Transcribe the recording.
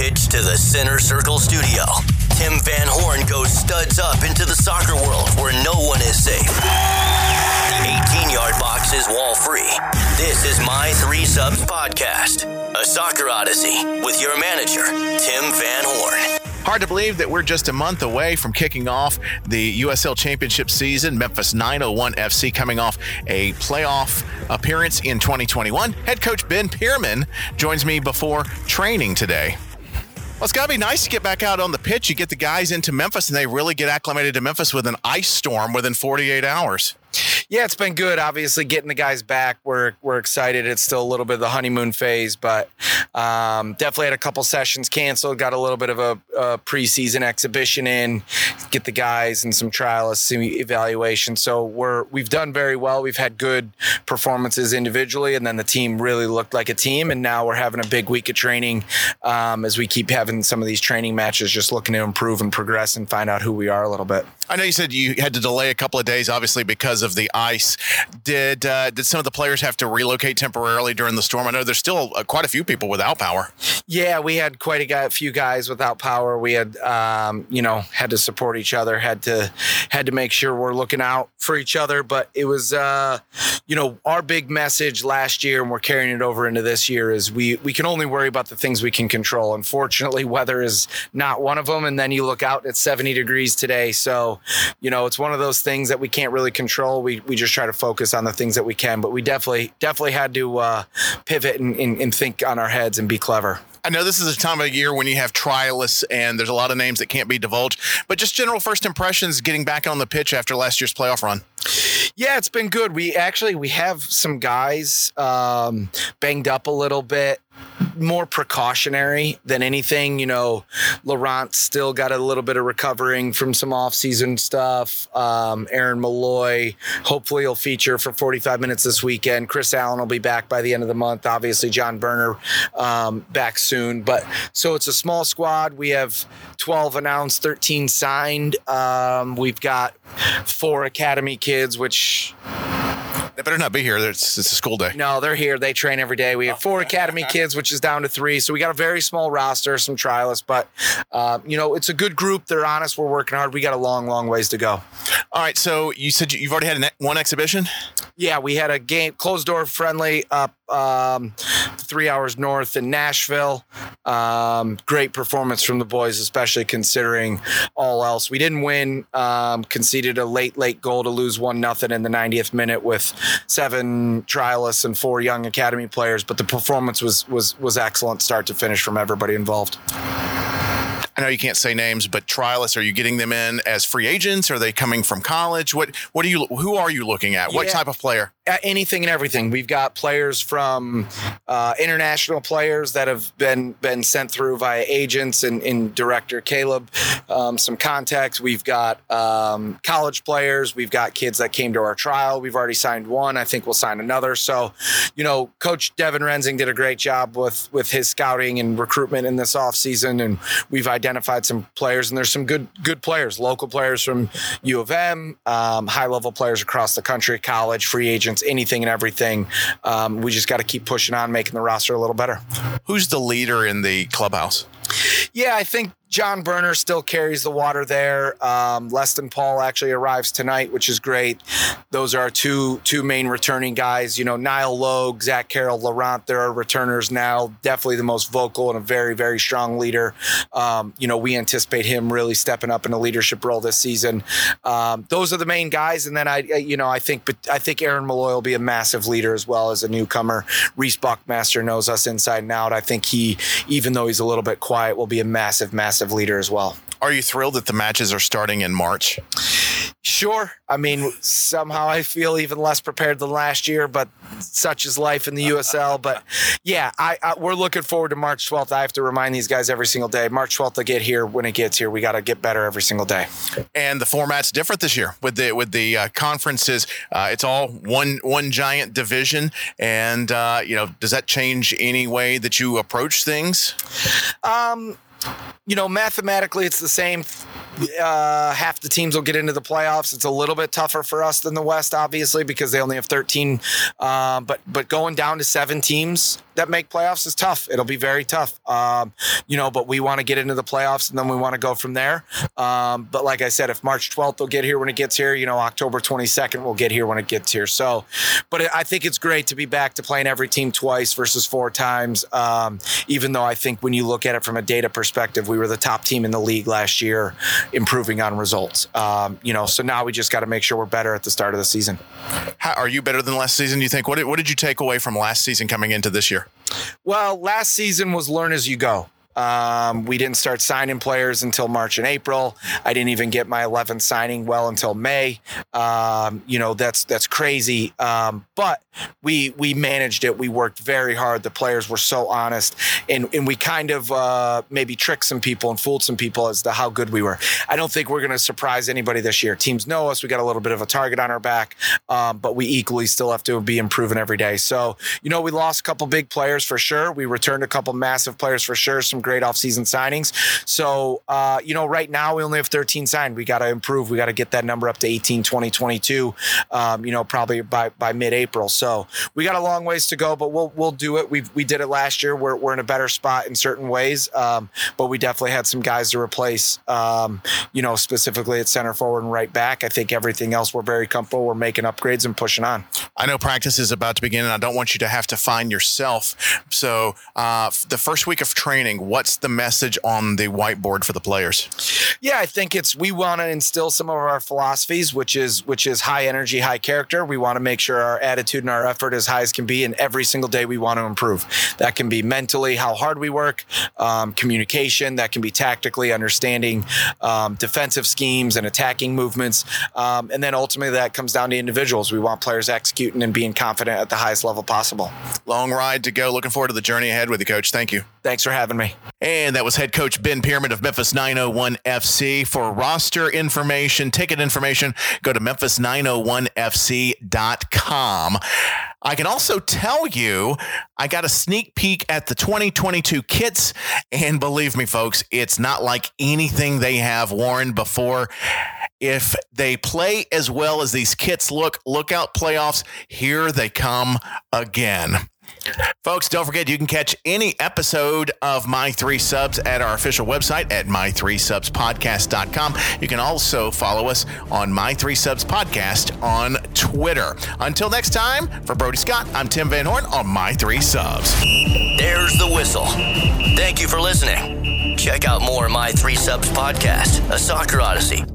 pitch to the Center Circle studio. Tim Van Horn goes studs up into the soccer world where no one is safe. The 18-yard box is wall-free. This is My Three Subs Podcast, a soccer odyssey with your manager, Tim Van Horn. Hard to believe that we're just a month away from kicking off the USL Championship season. Memphis 901 FC coming off a playoff appearance in 2021. Head coach Ben Pearman joins me before training today. Well, it's got to be nice to get back out on the pitch. You get the guys into Memphis, and they really get acclimated to Memphis with an ice storm within 48 hours. Yeah, it's been good. Obviously, getting the guys back, we're excited. It's still a little bit of the honeymoon phase, but definitely had a couple sessions canceled. Got a little bit of a preseason exhibition in, get the guys and some trialists, some evaluation. So we've done very well. We've had good performances individually, and then the team really looked like a team. And now we're having a big week of training as we keep having some of these training matches, just looking to improve and progress and find out who we are a little bit. I know you said you had to delay a couple of days, obviously, because of the ice. Did some of the players have to relocate temporarily during the storm? I know there's still quite a few people without power. Yeah, we had quite a few guys without power. We had, had to support each other, had to make sure we're looking out for each other. But it was, our big message last year, and we're carrying it over into this year, is we can only worry about the things we can control. Unfortunately, weather is not one of them. And then you look out, it's 70 degrees today. So, it's one of those things that we can't really control. We just try to focus on the things that we can, but we definitely had to pivot and think on our heads and be clever. I know this is a time of year when you have trialists and there's a lot of names that can't be divulged, but just general first impressions getting back on the pitch after last year's playoff run. Yeah, it's been good. We have some guys banged up a little bit, more precautionary than anything. Laurent still got a little bit of recovering from some off-season stuff. Aaron Malloy, hopefully he'll feature for 45 minutes this weekend. Chris Allen will be back by the end of the month. Obviously, John Berner back soon. But so it's a small squad. We have 12 announced, 13 signed. We've got 4 academy kids, which... They better not be here. It's a school day. No, they're here. They train every day. We have 4 academy kids, which is down to 3. So we got a very small roster, some trialists, but it's a good group. They're honest. We're working hard. We got a long, long ways to go. All right. So you said you've already had one exhibition? Yeah, we had a game, closed door friendly up 3 hours north in Nashville. Great performance from the boys, especially considering all else. We didn't win, conceded a late goal to lose 1-0 in the 90th minute with 7 trialists and 4 young academy players, but the performance was excellent start to finish from everybody involved. I know you can't say names, but trialists, are you getting them in as free agents? Are they coming from college? Who are you looking at? What type of player? Anything and everything. We've got players from international players that have been sent through via agents and director Caleb, some contacts. We've got college players. We've got kids that came to our trial. We've already signed one. I think we'll sign another. So, Coach Devin Rensing did a great job with his scouting and recruitment in this offseason, and we've identified some players, and there's some good players, local players from U of M, high-level players across the country, college, free agents, anything and everything. We just got to keep pushing on, making the roster a little better. Who's the leader in the clubhouse? Yeah, I think John Berner still carries the water there. Leston Paul actually arrives tonight, which is great. Those are our two main returning guys. Niall Logue, Zach Carroll, Laurent, there are returners now. Definitely the most vocal and a very, very strong leader. We anticipate him really stepping up in a leadership role this season. Those are the main guys. And then I think Aaron Malloy will be a massive leader as well as a newcomer. Reese Buckmaster knows us inside and out. I think he, even though he's a little bit quiet, will be a massive leader as well. Are you thrilled that the matches are starting in March? Sure. I mean, somehow I feel even less prepared than last year, but such is life in the USL. But yeah, we're looking forward to March 12th. I have to remind these guys every single day. March 12th to get here. When it gets here, we got to get better every single day. And the format's different this year with the conferences. It's all one giant division. And does that change any way that you approach things? Mathematically, it's the same half the teams will get into the playoffs. It's a little bit tougher for us than the West, obviously, because they only have 13. But going down to 7 teams that make playoffs is tough. It'll be very tough. But we want to get into the playoffs, and then we want to go from there. But like I said, if March 12th will get here when it gets here, October 22nd will get here when it gets here. So, but I think it's great to be back to playing every team twice versus 4 times. Even though I think when you look at it from a data perspective, we were the top team in the league last year, improving on results. So now we just got to make sure we're better at the start of the season. How, are you better than last season, you think? What did you take away from last season coming into this year? Well, last season was learn as you go. We didn't start signing players until March and April. I didn't even get my 11th signing well until May. That's crazy. But we managed it. We worked very hard. The players were so honest, and we kind of maybe tricked some people and fooled some people as to how good we were. I don't think we're going to surprise anybody this year. Teams know us. We got a little bit of a target on our back, but we equally still have to be improving every day. So, we lost a couple big players for sure. We returned a couple massive players for sure. Some great offseason signings. So, right now we only have 13 signed. We got to improve. We got to get that number up to 18, 20, 22, probably by mid-April. So we got a long ways to go, but we'll do it. We did it last year. We're in a better spot in certain ways, but we definitely had some guys to replace, specifically at center forward and right back. I think everything else we're very comfortable. We're making upgrades and pushing on. I know practice is about to begin, and I don't want you to have to find yourself. So the first week of training, what's the message on the whiteboard for the players? Yeah, I think we want to instill some of our philosophies, which is high energy, high character. We want to make sure our attitude and our effort as high as can be, and every single day we want to improve. That can be mentally, how hard we work, communication. That can be tactically, understanding defensive schemes and attacking movements. And then ultimately that comes down to individuals. We want players executing and being confident at the highest level possible. Long ride to go. Looking forward to the journey ahead with you, Coach. Thank you. Thanks for having me. And that was head coach Ben Pearman of Memphis 901 FC. For roster information, ticket information, go to memphis901fc.com. I can also tell you I got a sneak peek at the 2022 kits, and believe me, folks, it's not like anything they have worn before. If they play as well as these kits look out playoffs, here they come again. Folks, don't forget you can catch any episode of My 3 Subs at our official website at my3subspodcast.com. You can also follow us on My 3 Subs Podcast on Twitter. Until next time, for Brody Scott, I'm Tim Van Horn on My 3 Subs. There's the whistle. Thank you for listening. Check out more My 3 Subs Podcast, a soccer odyssey,